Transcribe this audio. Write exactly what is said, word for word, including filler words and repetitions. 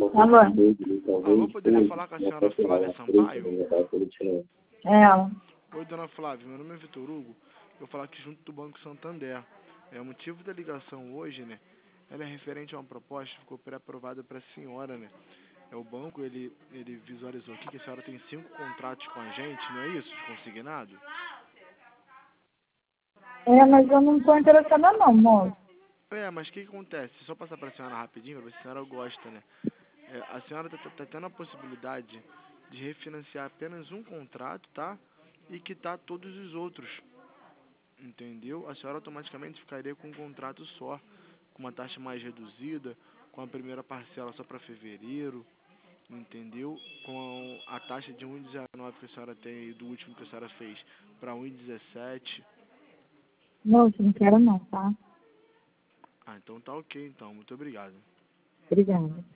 Alô? Alô, poderia falar com a senhora Flávia Sampaio? É ela. Oi, dona Flávia, meu nome é Vitor Hugo, eu vou falar aqui junto do Banco Santander. É, o motivo da ligação hoje, né, ela é referente a uma proposta que ficou pré-aprovada para a senhora, né. É, o banco, ele, ele visualizou aqui que a senhora tem cinco contratos com a gente, não é isso, de consignado? É, mas eu não tô interessada não, moço. É, mas o que, que acontece? Só passar para a senhora rapidinho, para ver se a senhora gosta, né. É, a senhora está tá, tá tendo a possibilidade de refinanciar apenas um contrato, tá? E quitar todos os outros, entendeu? A senhora automaticamente ficaria com um contrato só, com uma taxa mais reduzida, com a primeira parcela só para fevereiro, entendeu? Com a taxa de um vírgula dezenove que a senhora tem aí, do último que a senhora fez, para um vírgula dezessete. Moço, não quero não, tá? Ah, então tá ok, então. Muito obrigado. Obrigada.